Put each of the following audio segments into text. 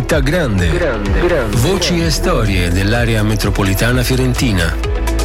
Città Grande. Voci e storie dell'area metropolitana fiorentina.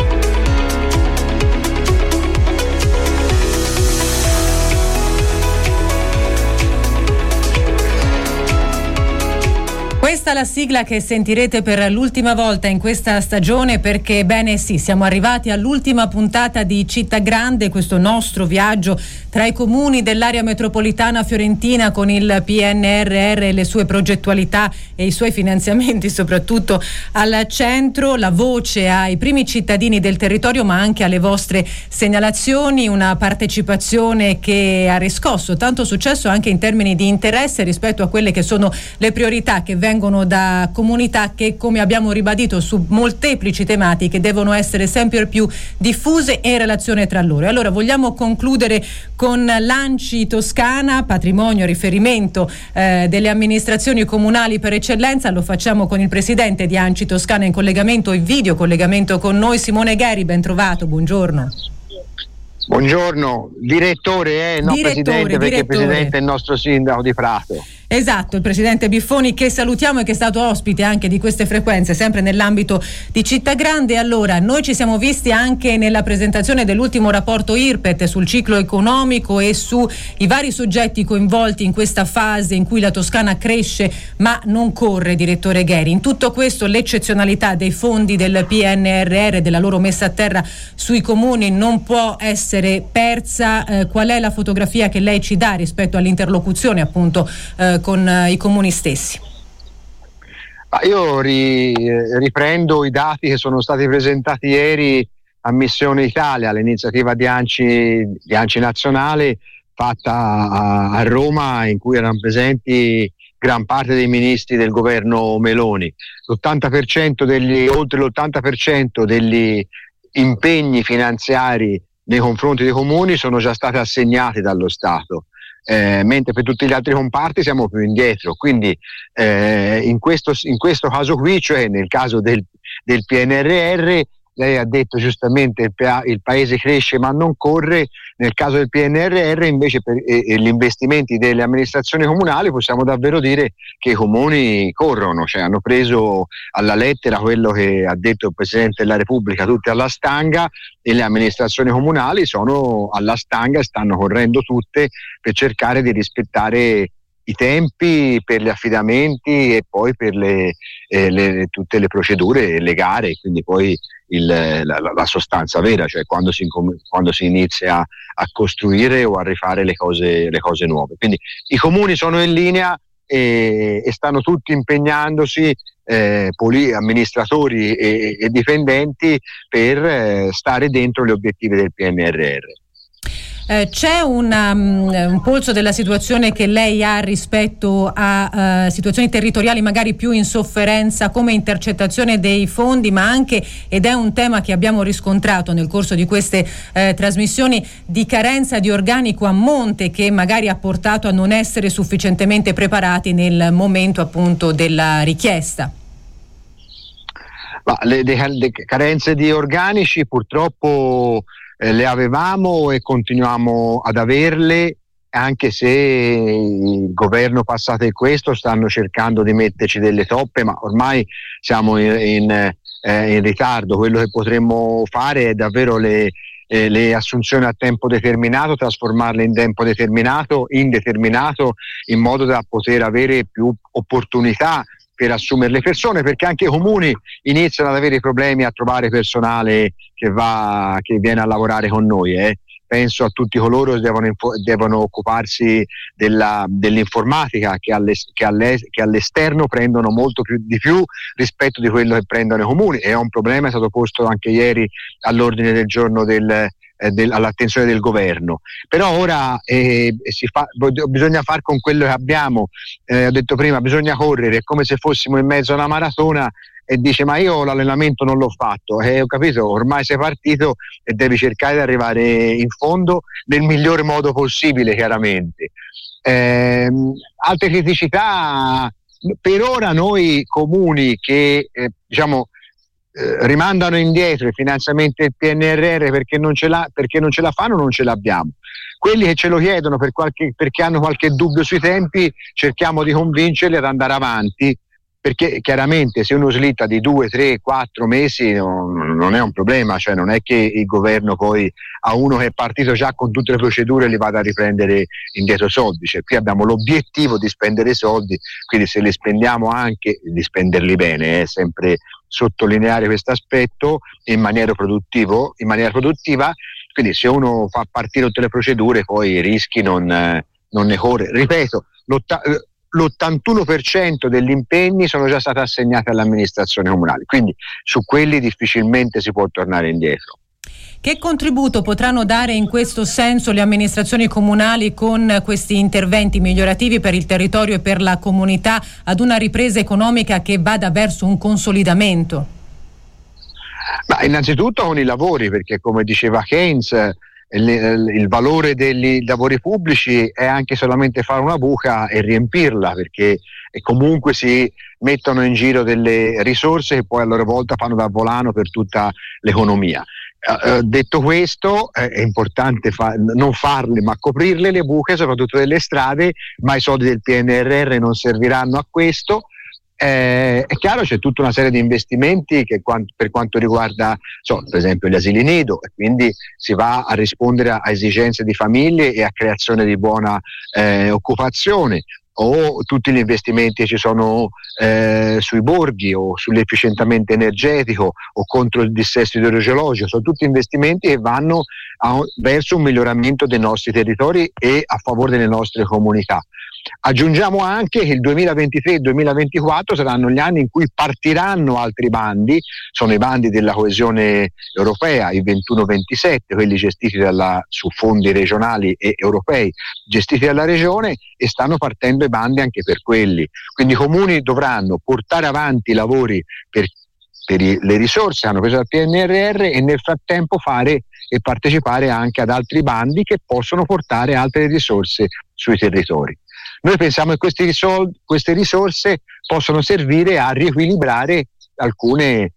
Questa è la sigla che sentirete per l'ultima volta in questa stagione, perché bene sì, siamo arrivati all'ultima puntata di Città Grande, questo nostro viaggio tra i comuni dell'area metropolitana fiorentina con il PNRR e le sue progettualità e i suoi finanziamenti soprattutto al centro, la voce ai primi cittadini del territorio ma anche alle vostre segnalazioni, una partecipazione che ha riscosso tanto successo anche in termini di interesse rispetto a quelle che sono le priorità che vengono da comunità che, come abbiamo ribadito su molteplici tematiche, devono essere sempre più diffuse e in relazione tra loro. E allora vogliamo concludere con l'ANCI Toscana, patrimonio, riferimento delle amministrazioni comunali per eccellenza. Lo facciamo con il presidente di ANCI Toscana in collegamento e video collegamento con noi, Simone Gheri. Ben trovato, buongiorno. Buongiorno, direttore, no presidente, perché il presidente è il nostro sindaco di Prato. Esatto, il presidente Biffoni, che salutiamo e che è stato ospite anche di queste frequenze sempre nell'ambito di Città Grande. Allora, noi ci siamo visti anche nella presentazione dell'ultimo rapporto IRPET sul ciclo economico e sui vari soggetti coinvolti in questa fase in cui la Toscana cresce ma non corre, direttore Gheri. In tutto questo l'eccezionalità dei fondi del PNRR, della loro messa a terra sui comuni non può essere persa. Qual è la fotografia che lei ci dà rispetto all'interlocuzione appunto con i comuni stessi? Io riprendo i dati che sono stati presentati ieri a Missione Italia, l'iniziativa di ANCI nazionale fatta a Roma, in cui erano presenti gran parte dei ministri del governo Meloni. Oltre l'80% degli impegni finanziari nei confronti dei comuni sono già stati assegnati dallo Stato. Mentre per tutti gli altri comparti siamo più indietro, quindi in questo caso qui, cioè nel caso del PNRR, lei ha detto giustamente il paese cresce ma non corre. Nel caso del PNRR invece per gli investimenti delle amministrazioni comunali possiamo davvero dire che i comuni corrono, cioè hanno preso alla lettera quello che ha detto il Presidente della Repubblica, tutti alla stanga, e le amministrazioni comunali sono alla stanga e stanno correndo tutte per cercare di rispettare i tempi per gli affidamenti e poi per tutte le procedure e le gare, quindi poi la sostanza vera, cioè quando si inizia a costruire o a rifare le cose nuove. Quindi i comuni sono in linea e stanno tutti impegnandosi, amministratori e dipendenti, per stare dentro gli obiettivi del PNRR. C'è un polso della situazione che lei ha rispetto a situazioni territoriali magari più in sofferenza come intercettazione dei fondi, ma anche, ed è un tema che abbiamo riscontrato nel corso di queste trasmissioni, di carenza di organico a monte che magari ha portato a non essere sufficientemente preparati nel momento appunto della richiesta? Le carenze di organici purtroppo le avevamo e continuiamo ad averle, anche se il governo passato e questo stanno cercando di metterci delle toppe, ma ormai siamo in ritardo. Quello che potremmo fare è davvero le assunzioni a tempo determinato, trasformarle in tempo indeterminato, in modo da poter avere più opportunità per assumere le persone, perché anche i comuni iniziano ad avere problemi a trovare personale che viene a lavorare con noi. Penso a tutti coloro che devono occuparsi dell'informatica, che all'esterno prendono molto di più rispetto di quello che prendono i comuni. È un problema, è stato posto anche ieri all'ordine del giorno all'attenzione del governo. Però ora bisogna far con quello che abbiamo. Ho detto prima, bisogna correre, è come se fossimo in mezzo a una maratona e dice: ma io l'allenamento non l'ho fatto. Ho capito, ormai sei partito e devi cercare di arrivare in fondo nel miglior modo possibile, chiaramente. Altre criticità, per ora noi comuni che rimandano indietro i finanziamenti del PNRR perché non ce la fanno, non ce l'abbiamo. Quelli che ce lo chiedono perché hanno qualche dubbio sui tempi, cerchiamo di convincerli ad andare avanti, perché chiaramente se uno slitta di 2, 3, 4 mesi non è un problema, cioè non è che il governo poi a uno che è partito già con tutte le procedure li vada a riprendere indietro soldi, cioè qui abbiamo l'obiettivo di spendere soldi, quindi se li spendiamo anche di spenderli bene, sempre sottolineare questo aspetto in maniera produttiva, quindi se uno fa partire tutte le procedure poi i rischi non ne corre. Ripeto, l'81% degli impegni sono già stati assegnati all'amministrazione comunale, quindi su quelli difficilmente si può tornare indietro. Che contributo potranno dare in questo senso le amministrazioni comunali con questi interventi migliorativi per il territorio e per la comunità ad una ripresa economica che vada verso un consolidamento? Ma innanzitutto con i lavori, perché come diceva Keynes, il valore dei lavori pubblici è anche solamente fare una buca e riempirla, perché comunque si mettono in giro delle risorse che poi a loro volta fanno da volano per tutta l'economia. Detto questo, è importante non farle ma coprirle le buche, soprattutto delle strade, ma i soldi del PNRR non serviranno a questo. È chiaro, c'è tutta una serie di investimenti che per quanto riguarda per esempio gli asili nido, e quindi si va a rispondere a esigenze di famiglie e a creazione di buona occupazione, o tutti gli investimenti che ci sono sui borghi o sull'efficientamento energetico o contro il dissesto idrogeologico, sono tutti investimenti che vanno verso un miglioramento dei nostri territori e a favore delle nostre comunità. Aggiungiamo anche che il 2023 e il 2024 saranno gli anni in cui partiranno altri bandi, sono i bandi della coesione europea, i 21-27, quelli gestiti su fondi regionali e europei, gestiti dalla regione, e stanno partendo i bandi anche per quelli. Quindi i comuni dovranno portare avanti i lavori per le risorse che hanno preso dal PNRR e nel frattempo fare e partecipare anche ad altri bandi che possono portare altre risorse sui territori. Noi pensiamo che queste risorse possono servire a riequilibrare alcuni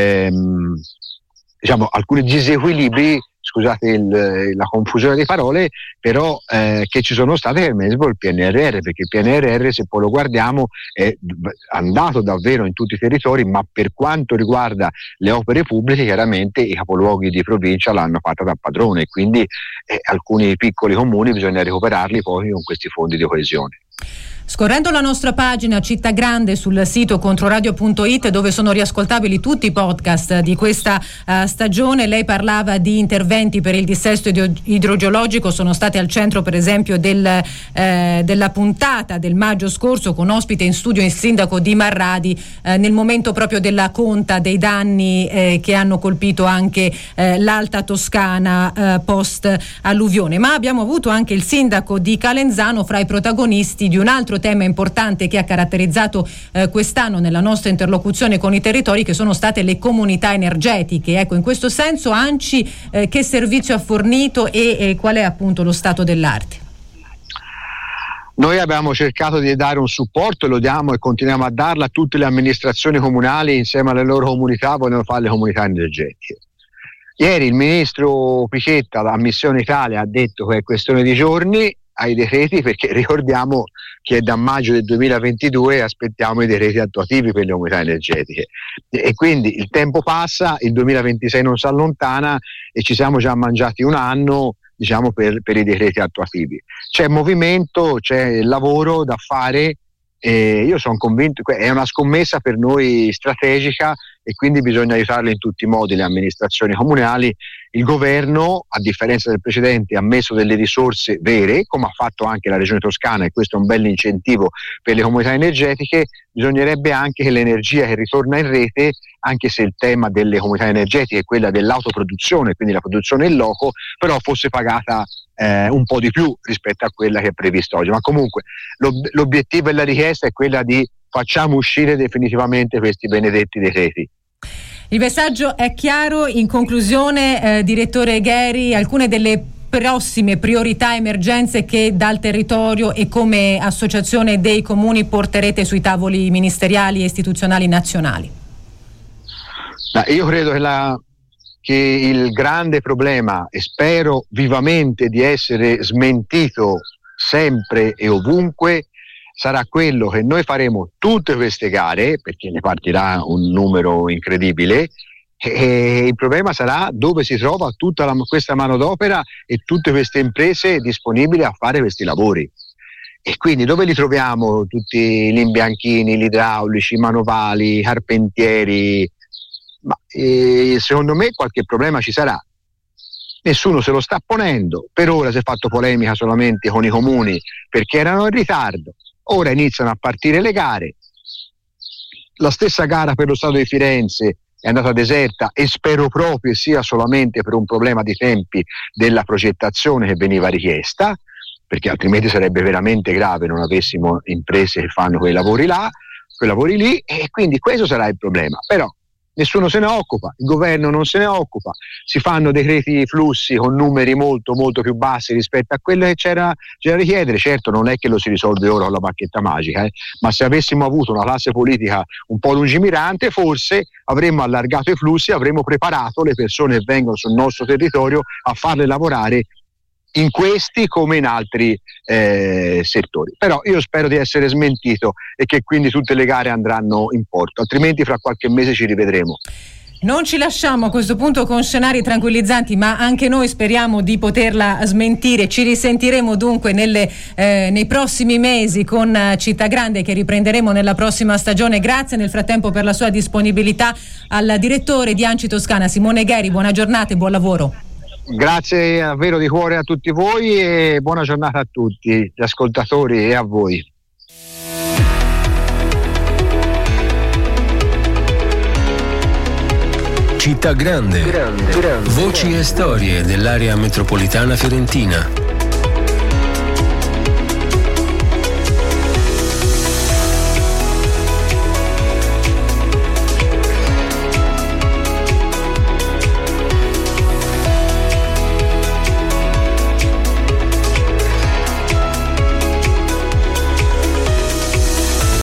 disequilibri, scusate la confusione di parole, però che ci sono state per esempio il PNRR, perché il PNRR, se poi lo guardiamo, è andato davvero in tutti i territori, ma per quanto riguarda le opere pubbliche chiaramente i capoluoghi di provincia l'hanno fatta da padrone, quindi alcuni piccoli comuni bisogna recuperarli poi con questi fondi di coesione. Scorrendo la nostra pagina Città Grande sul sito controradio.it, dove sono riascoltabili tutti i podcast di questa stagione, lei parlava di interventi per il dissesto idrogeologico, sono stati al centro per esempio della puntata del maggio scorso, con ospite in studio il sindaco di Marradi, nel momento proprio della conta dei danni che hanno colpito anche l'Alta Toscana post alluvione. Ma abbiamo avuto anche il sindaco di Calenzano fra i protagonisti di un altro tema importante che ha caratterizzato quest'anno nella nostra interlocuzione con i territori, che sono state le comunità energetiche. Ecco, in questo senso ANCI che servizio ha fornito e qual è appunto lo stato dell'arte? Noi abbiamo cercato di dare un supporto, lo diamo e continuiamo a darlo a tutte le amministrazioni comunali, insieme alle loro comunità vogliono fare le comunità energetiche. Ieri il ministro Picetta a Missione Italia ha detto che è questione di giorni ai decreti, perché ricordiamo che è da maggio del 2022 aspettiamo i decreti attuativi per le comunità energetiche, e quindi il tempo passa, il 2026 non si allontana e ci siamo già mangiati un anno per i decreti attuativi. C'è movimento, c'è lavoro da fare, e io sono convinto che è una scommessa per noi strategica, e quindi bisogna aiutarle in tutti i modi le amministrazioni comunali. Il governo, a differenza del precedente, ha messo delle risorse vere, come ha fatto anche la Regione Toscana, e questo è un bel incentivo per le comunità energetiche. Bisognerebbe anche che l'energia che ritorna in rete, anche se il tema delle comunità energetiche è quella dell'autoproduzione, quindi la produzione in loco, però fosse pagata un po' di più rispetto a quella che è prevista oggi. Ma comunque l'obiettivo e la richiesta è quella di facciamo uscire definitivamente questi benedetti decreti. Il messaggio è chiaro. In conclusione, direttore Gheri, alcune delle prossime priorità, emergenze che dal territorio e come associazione dei comuni porterete sui tavoli ministeriali e istituzionali nazionali? Io credo che il grande problema, e spero vivamente di essere smentito sempre e ovunque, sarà quello che noi faremo tutte queste gare, perché ne partirà un numero incredibile, e il problema sarà dove si trova tutta questa manodopera e tutte queste imprese disponibili a fare questi lavori. E quindi dove li troviamo tutti gli imbianchini, gli idraulici, i manovali, i carpentieri? Ma secondo me qualche problema ci sarà. Nessuno se lo sta ponendo. Per ora si è fatto polemica solamente con i comuni perché erano in ritardo. Ora iniziano a partire le gare. La stessa gara per lo Stato di Firenze è andata deserta e spero proprio sia solamente per un problema di tempi della progettazione che veniva richiesta, perché altrimenti sarebbe veramente grave non avessimo imprese che fanno quei lavori lì, e quindi questo sarà il problema. Però nessuno se ne occupa, il governo non se ne occupa, si fanno decreti flussi con numeri molto molto più bassi rispetto a quello che c'era da richiedere. Certo, non è che lo si risolve ora con la bacchetta magica, ma se avessimo avuto una classe politica un po' lungimirante, forse avremmo allargato i flussi, avremmo preparato le persone che vengono sul nostro territorio a farle lavorare in questi come in altri settori. Però io spero di essere smentito e che quindi tutte le gare andranno in porto, altrimenti fra qualche mese ci rivedremo. Non ci lasciamo a questo punto con scenari tranquillizzanti, ma anche noi speriamo di poterla smentire. Ci risentiremo dunque nei prossimi mesi con Città Grande, che riprenderemo nella prossima stagione. Grazie nel frattempo per la sua disponibilità al direttore di ANCI Toscana, Simone Gheri. Buona giornata e buon lavoro. Grazie davvero di cuore a tutti voi e buona giornata a tutti gli ascoltatori e a voi. Città Grande. Voci e storie dell'area metropolitana fiorentina.